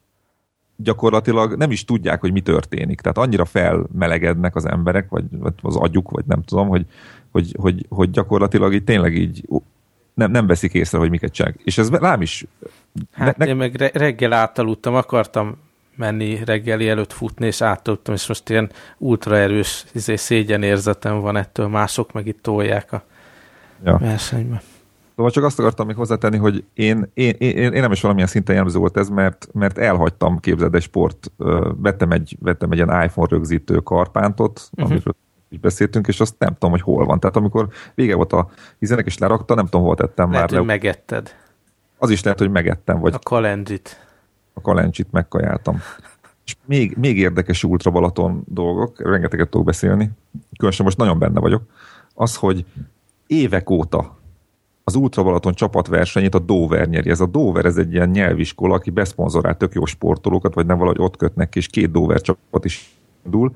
gyakorlatilag nem is tudják, hogy mi történik. Tehát annyira felmelegednek az emberek, vagy az agyuk, vagy nem tudom, hogy, hogy, hogy, hogy gyakorlatilag így tényleg így nem, nem veszik észre, hogy miket csinálják. És ez rám is... Hát ne, én meg reggel átaludtam, akartam menni reggeli előtt futni, és átaludtam, és most ilyen ultraerős izé, szégyenérzetem van ettől, mások meg itt tolják a ja. versenybe. Szóval csak azt akartam még hozzátenni, hogy én, én, én, én nem is valamilyen szinten jellemző volt ez, mert, mert elhagytam, képzeld egy sport, vettem egy, vettem egy ilyen iPhone rögzítő karpántot, uh-huh. amiről is beszéltünk, és azt nem tudom, hogy hol van. Tehát amikor vége volt a ízenek, és lerakta, nem tudom, hol tettem lehet, már. Lehet, hogy megetted. Az is lehet, hogy megettem. Vagy a kalendzsit. A kalendzsit megkajáltam. És még, még érdekes Ultra Balaton dolgok, rengeteget tudok beszélni, különösen most nagyon benne vagyok, az, hogy évek óta az Ultra Balaton csapatversenyét a Dover nyeri. Ez a Dover, ez egy ilyen nyelviskola, aki beszponzorál tök jó sportolókat, vagy nem valahogy ott kötnek, és két Dover csapat is indul,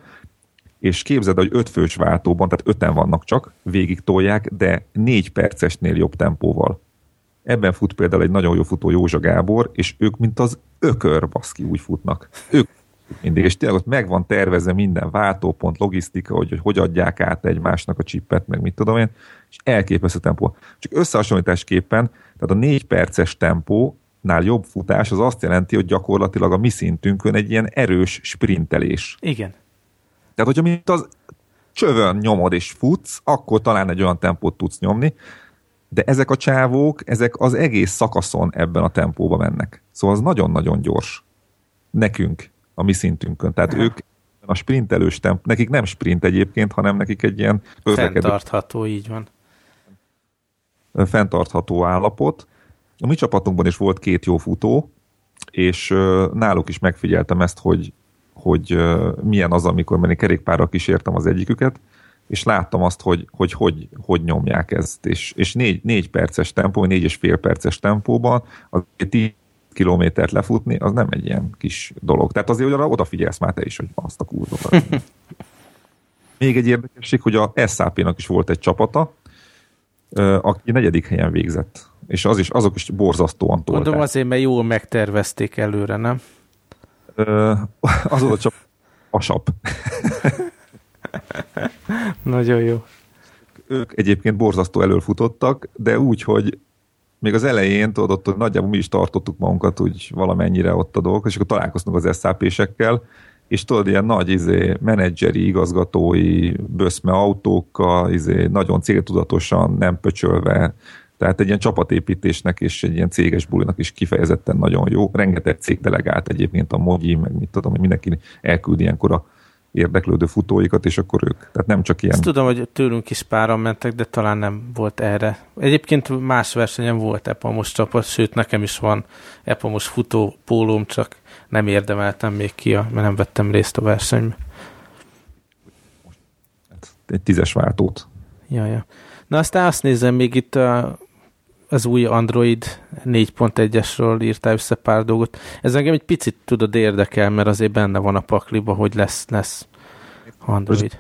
és képzeld, hogy öt fős váltóban, tehát öten vannak csak, végig tolják, de négy percesnél jobb tempóval. Ebben fut például egy nagyon jó futó Józsa Gábor, és ők mint az ökör, baszki, úgy futnak. Ők mindig, és tényleg ott meg van tervezve minden váltópont, logisztika, hogy, hogy hogy adják át egymásnak a csippet, meg mit tudom én, és elképesztő tempó. Csak összehasonlításképpen, tehát a négy perces tempónál jobb futás az azt jelenti, hogy gyakorlatilag a mi szintünkön egy ilyen erős sprintelés. Igen. Tehát, hogyha mint az csövön nyomod és futsz, akkor talán egy olyan tempót tudsz nyomni, de ezek a csávók, ezek az egész szakaszon ebben a tempóban mennek. Szóval az nagyon-nagyon gyors. Nekünk, a mi szintünkön. Tehát ők a sprintelős tempó, nekik nem sprint egyébként, hanem nekik egy ilyen közlekedő. Fenntartható, így van. Fenntartható állapot. A mi csapatunkban is volt két jó futó, és náluk is megfigyeltem ezt, hogy, hogy milyen az, amikor menni kerékpárral kísértem az egyiküket, és láttam azt, hogy hogy, hogy, hogy nyomják ezt. És, és négy, négy perces tempó, négy és fél perces tempóban az tíz kilométert lefutni, az nem egy ilyen kis dolog. Tehát azért, hogy arra odafigyelsz már te is, hogy azt a kurva. Még egy érdekesség, hogy a es á pé-nak is volt egy csapata, aki negyedik helyen végzett. És az is, azok is borzasztóan tolták. Mondom azért, mert jól megtervezték előre, nem? Az volt csak a sap. Nagyon jó. Ők egyébként borzasztó előfutottak, de úgy, hogy még az elején, tudod, ott nagyjából mi is tartottuk magunkat úgy valamennyire ott a dolgok, és akkor találkoztunk az es á pé-sekkel, és tudod, ilyen nagy izé, menedzseri, igazgatói, böszme autókkal, izé, nagyon céltudatosan, nem pöcsölve, tehát egy ilyen csapatépítésnek és egy ilyen céges bulinak is kifejezetten nagyon jó. Rengeteg cég delegált egyébként a Mogyi, meg mit tudom, hogy mindenki elküldi ilyenkor a érdeklődő futóikat, és akkor ők. Tehát nem csak ilyen... Ezt tudom, hogy tőlünk is páran mentek, de talán nem volt erre. Egyébként más versenyen volt Epamos csapat, sőt nekem is van Epamos futó pólóm, csak nem érdemeltem még ki, mert nem vettem részt a versenyben. Egy tízes váltót. Ja, ja. Na aztán azt nézem, még itt a, az új Android négy pont egyesről írtál össze pár dolgot. Ez engem egy picit tudod érdekel, mert azért benne van a pakliba, hogy lesz, lesz Android.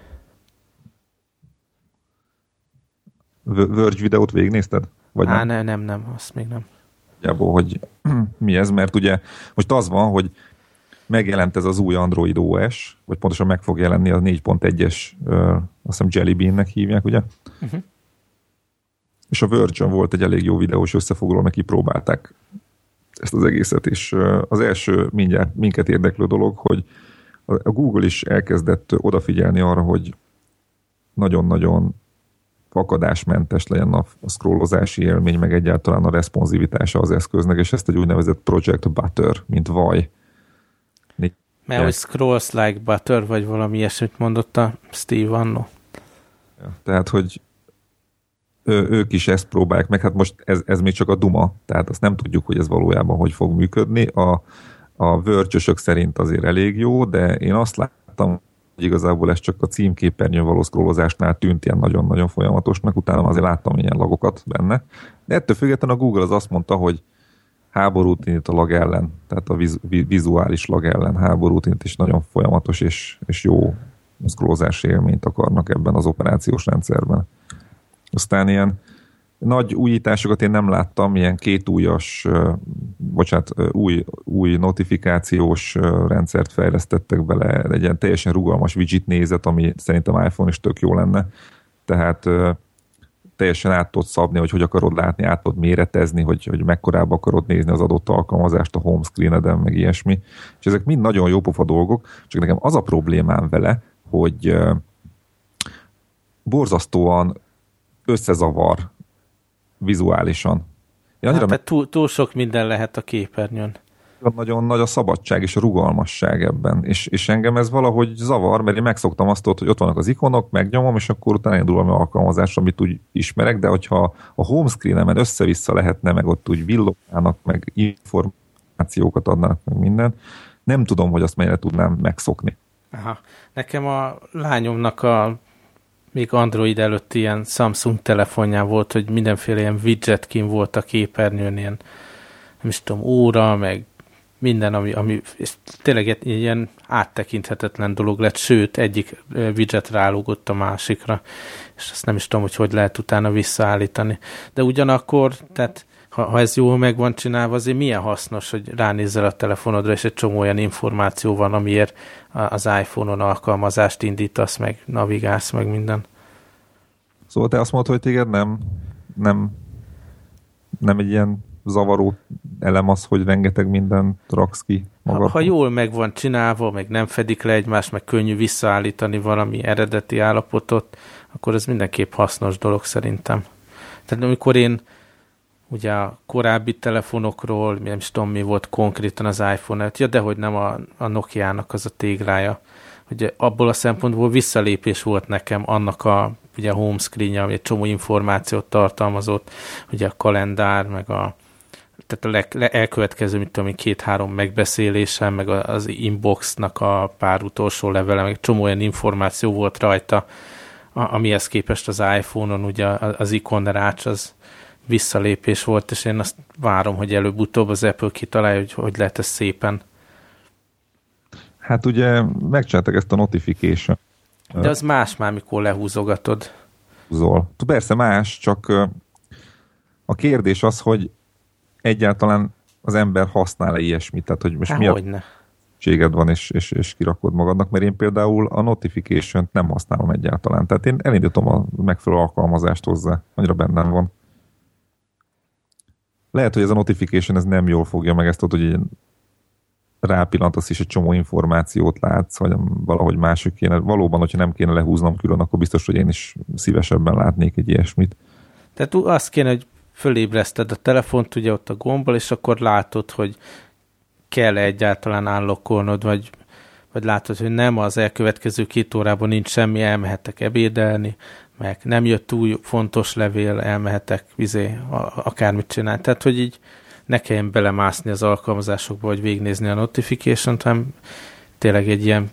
Verge videót végignézted? Vagy Á, nem? nem, nem, nem, azt még nem. Jából, hogy mi ez, mert ugye most az van, hogy megjelent ez az új Android o es, vagy pontosan meg fog jelenni a négy pont egyes, uh, azt hiszem Jelly Bean-nek hívják, ugye? Uh-huh. És a Verge-on volt egy elég jó videós összefoglaló, meg kipróbálták ezt az egészet, és uh, az első mindjárt minket érdeklő dolog, hogy a Google is elkezdett odafigyelni arra, hogy nagyon-nagyon akadásmentes legyen a scrollozási élmény, meg egyáltalán a responsivitása az eszköznek, és ezt egy úgynevezett Project Butter, mint vaj. Mert hogy scrolls like butter, vagy valami ilyesmit mondott a Steve annó. Ja, tehát, hogy ő, ők is ezt próbálják meg, hát most ez, ez még csak a duma, tehát azt nem tudjuk, hogy ez valójában hogy fog működni. A, a Verge-ösök szerint azért elég jó, de én azt láttam, hogy igazából ez csak a címképernyőn való scrollozásnál tűnt ilyen nagyon-nagyon folyamatosnak, utána azért láttam ilyen lagokat benne. De ettől függetlenül a Google az azt mondta, hogy háborút indít a lag ellen, tehát a viz, vizuális lag ellen háborút indít, és nagyon folyamatos és, és jó scrollozási élményt akarnak ebben az operációs rendszerben. Aztán ilyen nagy újításokat én nem láttam, ilyen kétújas, bocsánat, új, új notifikációs rendszert fejlesztettek bele, egy ilyen teljesen rugalmas widget nézet, ami szerintem iPhone is tök jó lenne, tehát teljesen át tudod szabni, hogy hogy akarod látni, át tudod méretezni, hogy, hogy mekkorába akarod nézni az adott alkalmazást a home screeneden, meg ilyesmi. És ezek mind nagyon jó pofa dolgok, csak nekem az a problémám vele, hogy uh, borzasztóan összezavar vizuálisan. Hát, meg... túl, túl sok minden lehet a képernyőn. Nagyon nagy a szabadság és a rugalmasság ebben, és, és engem ez valahogy zavar, mert én megszoktam azt, hogy ott vannak az ikonok, megnyomom, és akkor utána indul valami alkalmazás, amit úgy ismerek, de hogyha a home screen-emen össze-vissza lehetne, meg ott úgy villognának, meg információkat adnának, meg minden, nem tudom, hogy azt mennyire tudnám megszokni. Aha. Nekem a lányomnak a még Android előtt ilyen Samsung telefonján volt, hogy mindenféle ilyen widget kin volt a képernyőn, ilyen nem is tudom, óra, meg minden, ami, ami és tényleg egy ilyen áttekinthetetlen dolog lett, sőt, egyik widget rálógott a másikra, és azt nem is tudom, hogy hogy lehet utána visszaállítani. De ugyanakkor, tehát ha, ha ez jól meg van csinálva, azért milyen hasznos, hogy ránézzel a telefonodra, és egy csomó olyan információ van, amiért az iPhone-on alkalmazást indítasz, meg navigálsz, meg minden. Szóval te azt mondod, hogy téged nem, nem, nem egy ilyen zavaró elem az, hogy rengeteg mindent raksz ki magadban? Ha, ha jól meg van csinálva, meg nem fedik le egymást, meg könnyű visszaállítani valami eredeti állapotot, akkor ez mindenképp hasznos dolog szerintem. Tehát amikor én ugye a korábbi telefonokról, nem is tudom mi volt konkrétan az iPhone-et, ja, dehogy nem a, a Nokia-nak az a téglája, hogy abból a szempontból visszalépés volt nekem annak a ugye a home screen-je, ami egy csomó információt tartalmazott, ugye a kalendár, meg a tehát a leg, le, elkövetkező, mit tudom én, két-három megbeszélésem, meg az inboxnak a pár utolsó levele, meg csomó olyan információ volt rajta, amihez képest az iPhone-on ugye az ikonrács az visszalépés volt, és én azt várom, hogy előbb-utóbb az Apple kitalálja, hogy hogy lehet ez szépen. Hát ugye megcsináltak ezt a notification. De az más már, mikor lehúzogatod. Húzol. Persze más, csak a kérdés az, hogy egyáltalán az ember használ-e ilyesmit, tehát hogy most Há, mi a szükséged van, és, és, és kirakod magadnak, mert én például a notification-t nem használom egyáltalán, tehát én elindítom a megfelelő alkalmazást hozzá, annyira bennem van. Lehet, hogy ez a notification ez nem jól fogja meg ezt, hogy ilyen rápillantasz is egy csomó információt látsz, vagy valahogy másik kéne. Valóban, hogyha nem kéne lehúznom külön, akkor biztos, hogy én is szívesebben látnék egy ilyesmit. Tehát azt kéne, hogy fölébreszted a telefont, ugye ott a gombbal, és akkor látod, hogy kell egyáltalán állokkolnod, vagy, vagy látod, hogy nem, az elkövetkező két órában nincs semmi, elmehetek ebédelni, meg nem jött új fontos levél, elmehetek, vizé, akármit csinálni. Tehát, hogy így ne kelljen belemászni az alkalmazásokba, vagy végignézni a notification-t, hanem tényleg egy ilyen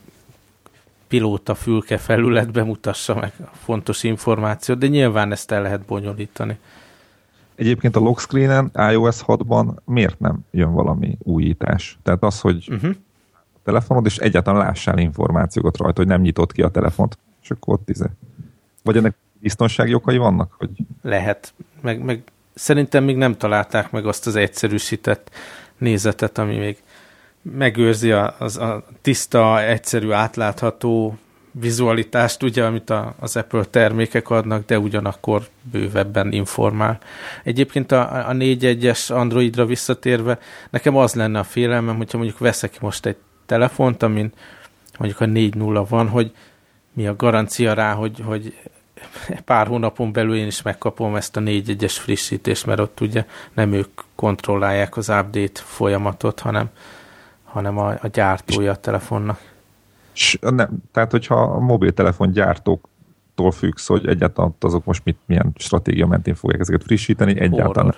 pilóta fülke felületbe mutassa meg a fontos információt, de nyilván ezt el lehet bonyolítani. Egyébként a lock screenen iOS hatban miért nem jön valami újítás? Tehát az, hogy uh-huh. a telefonod, és egyáltalán lássál információkat rajta, hogy nem nyitott ki a telefont, és akkor ott izé. Vagy ennek biztonsági okai vannak? Hogy... Lehet. Meg, meg szerintem még nem találták meg azt az egyszerűsített nézetet, ami még megőrzi a, az, a tiszta, egyszerű, átlátható vizualitást, ugye, amit a, az Apple termékek adnak, de ugyanakkor bővebben informál. Egyébként a, a négy egyes Androidra visszatérve, nekem az lenne a félelmem, hogyha mondjuk veszek most egy telefont, amin mondjuk a négy nulla van, hogy mi a garancia rá, hogy, hogy pár hónapon belül én is megkapom ezt a négy egyes frissítést, mert ott ugye nem ők kontrollálják az update folyamatot, hanem, hanem a, a gyártója a telefonnak. Nem, tehát, hogyha a mobiltelefon gyártóktól függsz, hogy egyáltalán azok most mit, milyen stratégia mentén fogják ezeket frissíteni, egyáltalán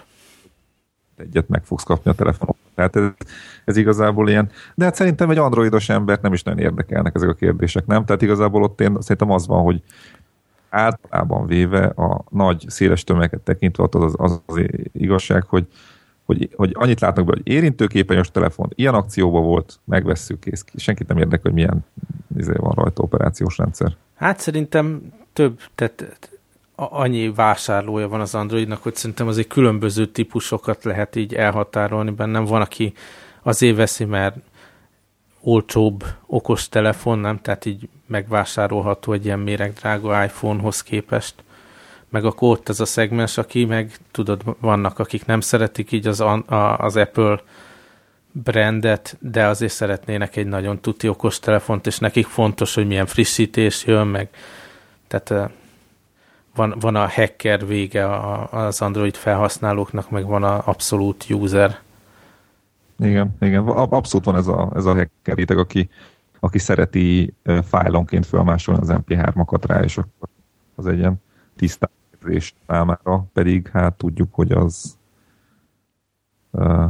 egyet meg fogsz kapni a telefonon. Tehát ez, ez igazából ilyen, de hát szerintem egy androidos embert nem is nagyon érdekelnek ezek a kérdések, nem? Tehát igazából ott én szerintem az van, hogy általában véve a nagy, széles tömeget tekintve az az, az, az igazság, hogy Hogy, hogy annyit látnak be, hogy érintőképernyős telefon, ilyen akcióban volt, megvesszük, kész ki. Senkit nem érdekel, hogy milyen izé van rajta operációs rendszer. Hát szerintem több, tehát annyi vásárlója van az Androidnak, hogy szerintem azért különböző típusokat lehet így elhatárolni bennem. Van, aki azért veszi, mert olcsóbb okos telefon, nem? Tehát így megvásárolható egy ilyen méregdrága iPhone-hoz képest. Meg akkor ott az a szegmens, aki meg, tudod, vannak, akik nem szeretik így az, a, az Apple brandet, de azért szeretnének egy nagyon tuti okos telefont, és nekik fontos, hogy milyen frissítés jön, meg tehát van, van a hacker vége az Android felhasználóknak, meg van a abszolút user. Igen, igen, abszolút van ez a, ez a hacker réteg, aki, aki szereti fájlonként felmásolni az em pé hármakat rá, és akkor az egy ilyen tisztán számára, pedig hát tudjuk, hogy az uh,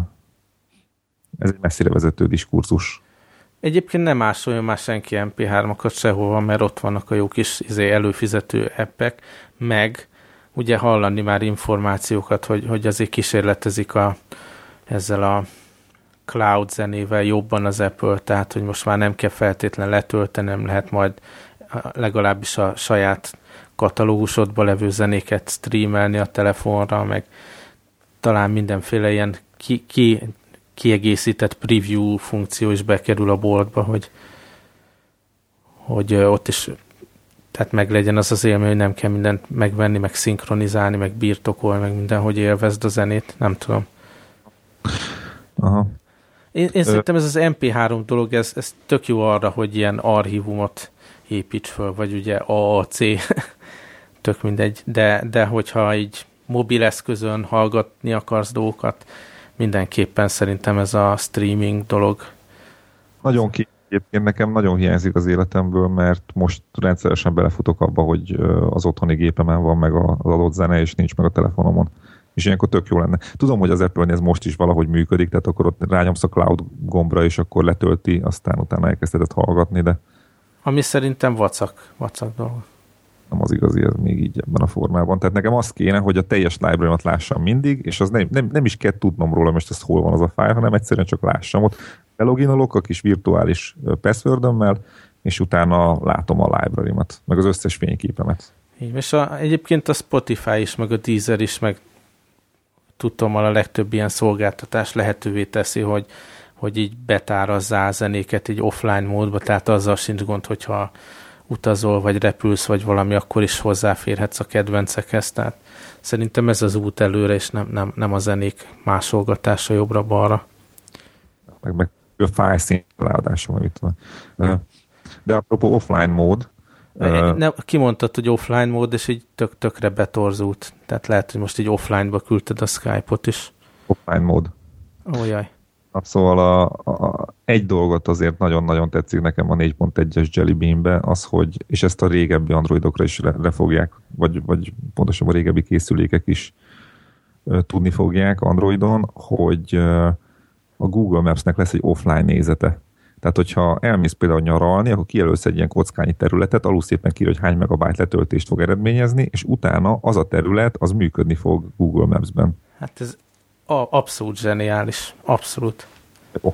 ez egy messzire vezető diskurzus. Egyébként nem másolja már senki em pé hármakat sehova, mert ott vannak a jó kis izé, előfizető appek, meg ugye hallani már információkat, hogy, hogy azért kísérletezik a, ezzel a cloud zenével jobban az Apple, tehát hogy most már nem kell feltétlen letölteni, nem lehet majd legalábbis a saját katalógusodban levő zenéket streamelni a telefonra, meg talán mindenféle ilyen ki, ki, kiegészített preview funkció is bekerül a boltba, hogy, hogy ott is tehát meg legyen az az élmény, hogy nem kell mindent megvenni, meg szinkronizálni, meg birtokolni, meg mindenhogy élvezd a zenét, nem tudom. Aha. Én, én szerintem ez az em pé három dolog, ez, ez tök jó arra, hogy ilyen archívumot építs föl, vagy ugye á á cé, tök mindegy, de, de hogyha így mobileszközön hallgatni akarsz dolgokat, mindenképpen szerintem ez a streaming dolog. Nagyon ki, egyébként nekem nagyon hiányzik az életemből, mert most rendszeresen belefutok abba, hogy az otthoni gépemen van meg az adott zene, és nincs meg a telefonomon. És ilyenkor tök jó lenne. Tudom, hogy az Apple-nél ez most is valahogy működik, tehát akkor ott rányomsz a cloud gombra, és akkor letölti, aztán utána elkezdheted hallgatni, de... Ami szerintem vacak, vacak dolog. Nem az igazi, ez még így ebben a formában. Tehát nekem az kéne, hogy a teljes library-mat lássam mindig, és az nem, nem, nem is kell tudnom róla, most ez hol van az a fájl, hanem egyszerűen csak lássam ott. Beloginolok a kis virtuális passwordömmel, és utána látom a library-mat, meg az összes fényképemet. Így, és a, egyébként a Spotify is, meg a Deezer is, meg tudom, a legtöbb ilyen szolgáltatás lehetővé teszi, hogy, hogy így betárazzá a zenéket így offline módba, tehát azzal sincs gond, hogyha utazol, vagy repülsz, vagy valami, akkor is hozzáférhetsz a kedvencekhez. Tehát szerintem ez az út előre, és nem, nem, nem a zenék másolgatása jobbra-balra. Meg, meg a fájlszín ráadásul, hogy itt van. De apropó offline mód, Nem, kimondtad, hogy offline mód, és így tök, tökre betorzult. Tehát lehet, hogy most így offline-ba küldted a Skype-ot is. Offline mód. Ó, jaj. Szóval a, a, egy dolgot azért nagyon-nagyon tetszik nekem a négy pont egyes Jelly Bean-be, az, hogy, és ezt a régebbi androidokra is lefogják, vagy, vagy pontosabban a régebbi készülékek is uh, tudni fogják androidon, hogy uh, a Google Maps-nek lesz egy offline nézete. Tehát, hogyha elmész például nyaralni, akkor kijelölsz egy ilyen kockányi területet, alul szépen kiírja, hogy hány megabyte letöltést fog eredményezni, és utána az a terület, az működni fog Google Maps-ben. Hát ez a, abszolút zseniális. Abszolút. Jó.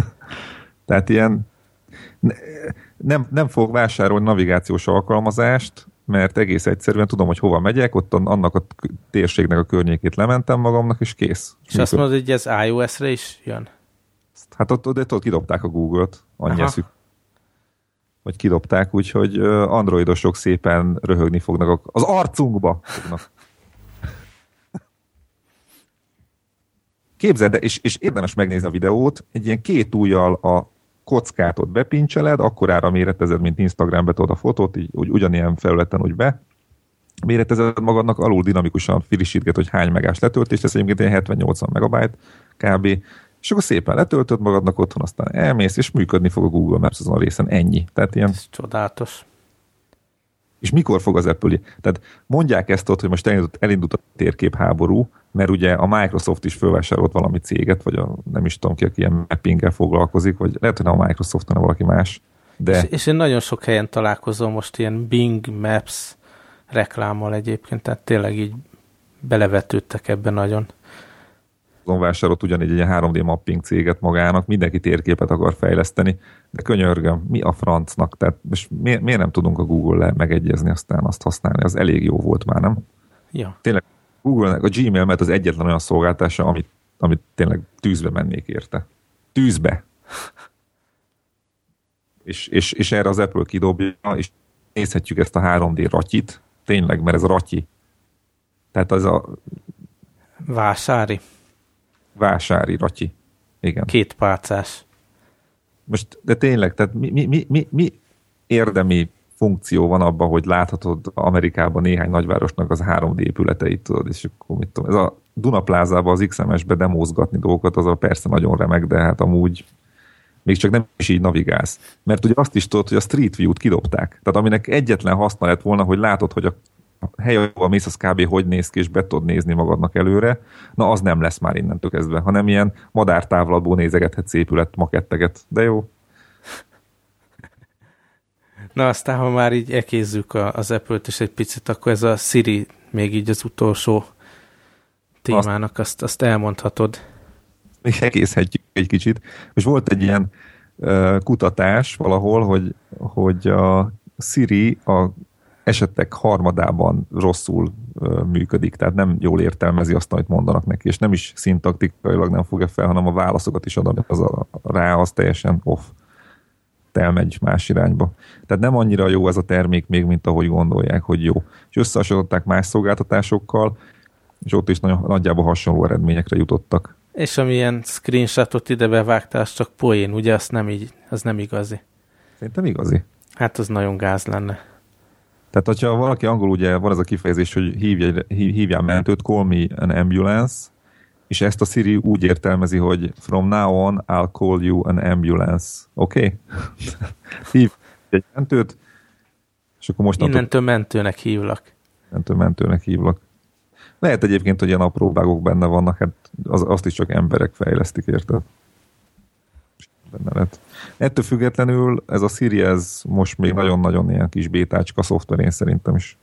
Tehát ilyen ne, nem, nem fog vásárolni navigációs alkalmazást, mert egész egyszerűen tudom, hogy hova megyek, ott annak a térségnek a környékét lementem magamnak, és kész. És azt mondod, hogy ez iOS-re is jön? Hát ott, ott, ott kidobták a Google-t, annyi eszük, hogy kidobták, úgyhogy androidosok szépen röhögni fognak az arcunkba. Fognak. Képzeld, és, és érdemes megnézni a videót, egy ilyen két ujjal a kockát ott bepincseled, akkorára méretezed, mint Instagrambe tudod a fotót, így úgy, ugyanilyen felületen úgy be, méretezed magadnak, alul dinamikusan frissítget, hogy hány megás letöltés, ez egyébként ilyen hetven-nyolcvan megabyte kb. És akkor szépen letöltöd magadnak otthon, aztán elmész, és működni fog a Google Maps azon a részen, ennyi. Tehát ilyen... Ez csodálatos. És mikor fog az Apple? Tehát mondják ezt ott, hogy most elindult, elindult a térképháború, mert ugye a Microsoft is fölvásárolt valami céget, vagy a, nem is tudom ki, aki ilyen mappinggel foglalkozik, vagy lehet, hogy nem a Microsoft, hanem valaki más. De... És, és én nagyon sok helyen találkozom most ilyen Bing Maps reklámmal egyébként, tehát tényleg így belevetődtek ebben nagyon. vásárolt ugyanígy egy három dé mapping céget magának, mindenki térképet akar fejleszteni, de könyörgöm, mi a francnak? Tehát most miért, miért nem tudunk a Google-le megegyezni, aztán azt használni? Az elég jó volt már, nem? Ja. Tényleg Google-nek a Gmail, mert az egyetlen olyan szolgáltása, amit, amit tényleg tűzbe mennék érte. Tűzbe! és, és, és erre az Apple kidobja, és nézhetjük ezt a három dé ratyit, tényleg, mert ez a ratyi. Tehát az a... Vásári. Vásári ratyi. Igen. Két pálcás. Most, de tényleg, tehát mi, mi, mi, mi, mi érdemi funkció van abban, hogy láthatod Amerikában néhány nagyvárosnak az három dé épületeit, tudod, és akkor mit tudom, ez a Dunaplázában az iksz em es-be demózgatni dolgokat, az a persze nagyon remek, de hát amúgy még csak nem is így navigálsz. Mert ugye azt is tudod, hogy a Street View-t kidobták. Tehát aminek egyetlen haszna lett volna, hogy látod, hogy a hely, ahol mész, az kb. Hogy néz ki, és be tudod nézni magadnak előre, na az nem lesz már innentől kezdve, hanem ilyen madártávlatból nézegethetsz épület maketteket. De jó. Na aztán, ha már így ekézzük az Apple-t is egy picit, akkor ez a Siri még így az utolsó témának, azt, azt elmondhatod. Még ekészhetjük egy kicsit. Most volt egy ilyen uh, kutatás valahol, hogy, hogy a Siri a esetek harmadában rosszul ö, működik, tehát nem jól értelmezi azt, amit mondanak neki, és nem is szintaktikailag nem fogja fel, hanem a válaszokat is ad, amit az a, rá, az teljesen off. Elmegy más irányba. Tehát nem annyira jó ez a termék még, mint ahogy gondolják, hogy jó. És összehasonlították más szolgáltatásokkal, és ott is nagyon, nagyjából hasonló eredményekre jutottak. És amilyen screenshotot ide bevágtál, az csak poén, ugye? Az nem, így, az nem igazi. Szerintem igazi. Hát az nagyon gáz lenne. Tehát, hogyha valaki angol, ugye van ez a kifejezés, hogy hívj, hívjál mentőt, call me an ambulance, és ezt a Siri úgy értelmezi, hogy from now on I'll call you an ambulance. Oké? Okay? Hívj egy mentőt, és akkor most... Innentől mentőnek hívlak. Innentől mentőnek hívlak. Lehet egyébként, hogy ilyen apró bugok benne vannak, hát az, azt is csak emberek fejlesztik, érted? Benne lett. Ettől függetlenül ez a Siri, ez most még nagyon-nagyon ilyen kis bétácska szoftverén szerintem is.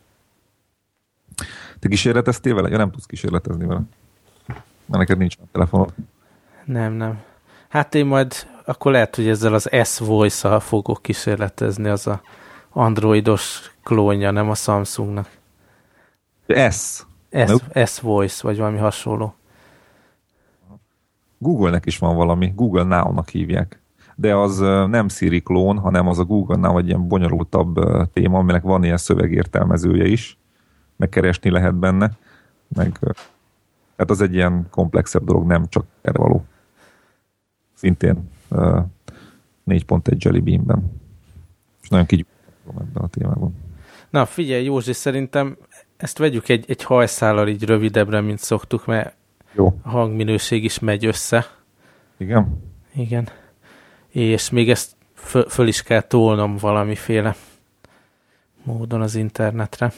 Te kísérleteztél vele? Ja, nem tudsz kísérletezni vele. Mert neked nincs a telefonod. Nem, nem. Hát én majd akkor lehet, hogy ezzel az S-Voice-al fogok kísérletezni, az a androidos klónja, nem a Samsungnak. S? S, S-Voice, vagy valami hasonló. Google-nek is van valami, Google Now-nak hívják. De az nem Siri klón, hanem az a Google Now egy ilyen bonyolultabb téma, aminek van ilyen szövegértelmezője is, meg keresni lehet benne, meg hát az egy ilyen komplexebb dolog, nem csak erre való. Szintén négy pont egy Jelly Beanben. És nagyon kigyújtom ebben a témában. Na figyelj, Józsi, szerintem ezt vegyük egy, egy hajszállal így rövidebbre, mint szoktuk, mert jó. A hangminőség is megy össze. Igen? Igen. És még ezt föl, föl is kell tolnom valamiféle módon az internetre.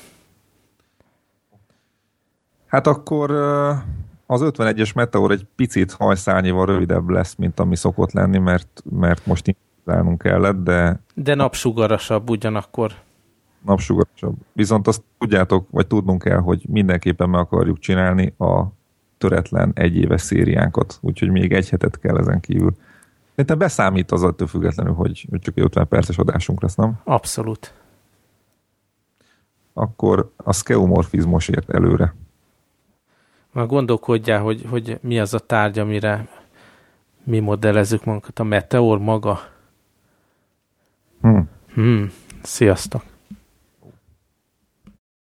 Hát akkor az ötvenegyes Meteor egy picit hajszálnyival rövidebb lesz, mint ami szokott lenni, mert, mert most indulnunk kellett, de... De napsugarasabb ugyanakkor. Napsugarasabb. Viszont azt tudjátok, vagy tudnunk kell, hogy mindenképpen meg akarjuk csinálni a töretlen egyéves szériánkat, úgyhogy még egy hetet kell ezen kívül. Szerintem beszámít az attól függetlenül, hogy csak egy ötven perces adásunk lesz, nem? Abszolút. Akkor a skeomorfizmosért előre. Már gondolkodjál, hogy, hogy mi az a tárgy, amire mi modellezzük magunkat, a Meteor maga. Hmm. Hmm. Sziasztok!